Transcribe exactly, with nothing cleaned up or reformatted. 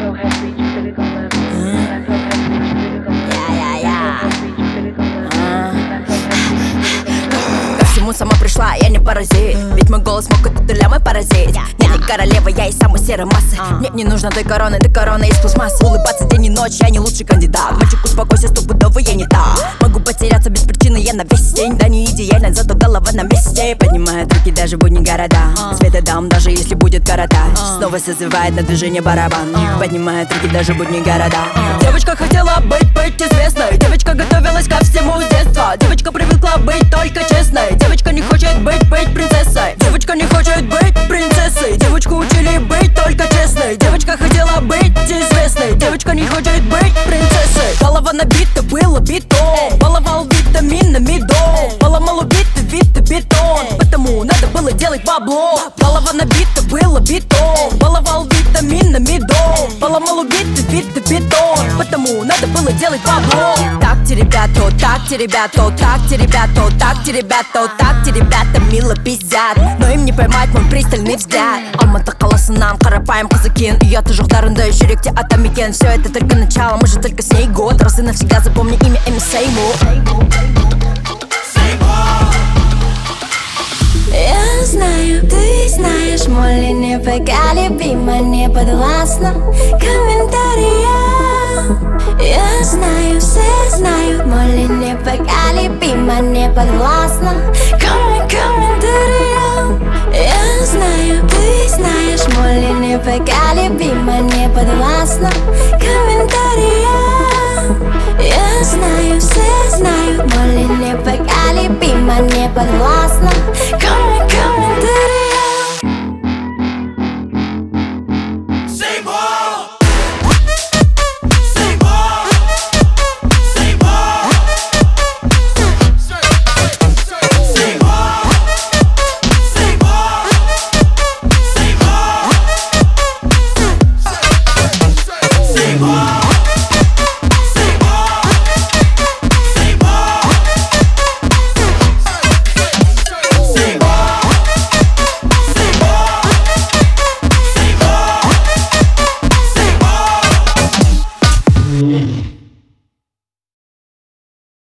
Сама пришла, я не паразит. Ведь мой голос мог эту лямой поразить. Я не королева, я из самой серой массы. Мне не нужно той короны, ты корона из пластмассы. Улыбаться день и ночь, я не лучший кандидат. Мальчик, успокойся, стопудово я не та. Могу потеряться без причины, я на весь день. Да не идеально, зато голова на месте. Поднимает руки даже в будни города. Света дам, даже если будет корота. Снова созывает на движение барабан. Поднимает руки даже в будни города. Девочка хотела быть, быть известной. Девочка готовилась ко всему с детства. Девочка привыкла быть только честной. Девочка не хочет быть, быть принцессой. Девочка не хочет быть принцессой. Девочку учили быть только честной. Девочка хотела быть известной. Девочка не хочет быть принцессой. Голова набита, было бетон. Баловал витаминами дом. Поломал убитый вид и бетон. Потому надо было делать бабло. Голова набита, было бетон. Баловал витаминами дом. Поломал убитый вид и бетон. Потому надо было делать бабло. Так-те, ребята, так-те, ребята, так-те, ребята, так-те, ребята, так-те, ребята, мило пиздят. Но им не поймать мой пристальный взгляд. Алматы қаласынан қарапайым қыз екен. ұяты жоқтарында жүректе атам екен. Все это только начало, мы же только с ней год. Раз и навсегда запомни имя Эми Сеймур. Я знаю, ты знаешь, Молли не поколебима, не подвластна комментариям. Я знаю, все знают, Молли не поколебима, не подвластна комментариям. Я знаю, ты знаешь, Молли не поколебима, не подвластна комментариям. Я знаю, все знают, Молли не поколебима, не подвластна комментариям.